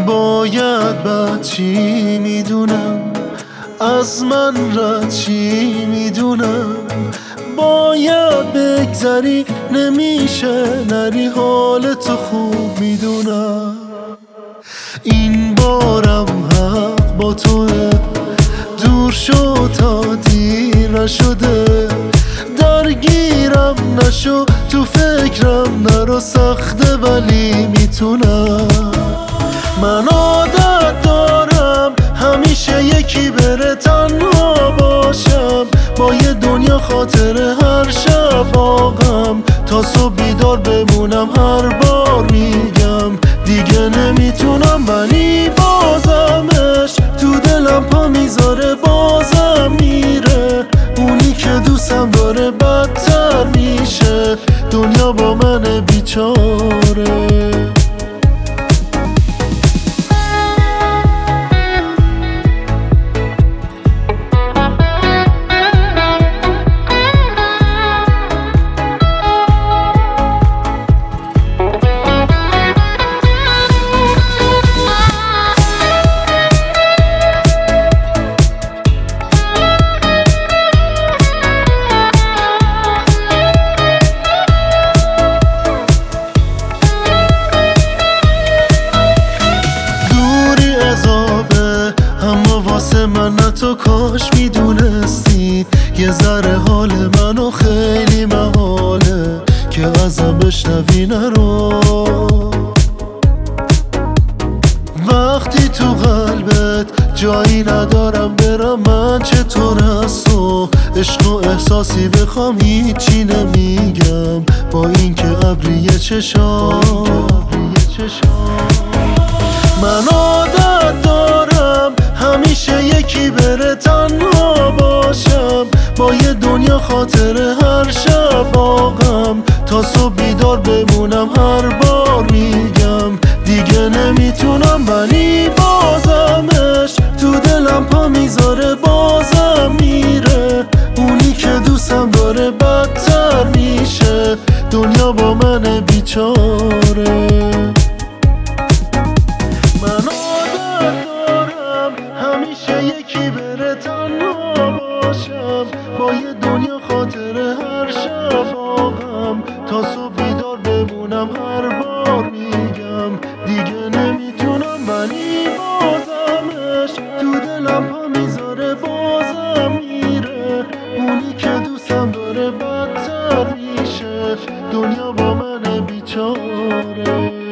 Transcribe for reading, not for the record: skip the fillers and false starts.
باید بعد چی میدونم، از من رد چی میدونم. باید بگذری نمیشه نری، حالتو خوب میدونم. این بارم حق با توه، دور شد تا دیر نشده. درگیرم نشو تو فکرم نرو، سخته ولی میتونم. من عادت دارم همیشه یکی بره تنها باشم، با یه دنیا خاطره هر شب باغم. تا صبح بیدار بمونم هر بار میگم دیگه نمیتونم، ولی بازمش تو دلم پا میذاره، بازم میره. اونی که دوستم داره بدتر میشه، دنیا با من بیچاره. من نه تو کاش میدونستی یه ذره حال منو خیلی محاله که ازم بشنوی نرو. وقتی تو قلبت جایی ندارم برم من، چطور از تو عشق و احساسی بخوام هیچی نمیگم، با اینکه ابریه چشام. من عادت دارم همیشه یکی بره تنها باشم، با یه دنیا خاطره هر شب باغم. تا صبح بیدار بمونم هر بار میگم دیگه نمیتونم، ولی بازمش تو دلم پا میذاره، بازم میره. اونی که دوستم داره بدتر میشه، دنیا با من بیچاره. من عادت دارم همیشه یکی بره تنها باشم، با یه دنیا خاطره هر شب باغم. تا صبح بیدار بمونم هر بار میگم دیگه نمیتونم، ولی بازمش تو دلم پا میذاره، بازم میره. اونی که دوستم داره بدتر میشه، دنیا با من بیچاره.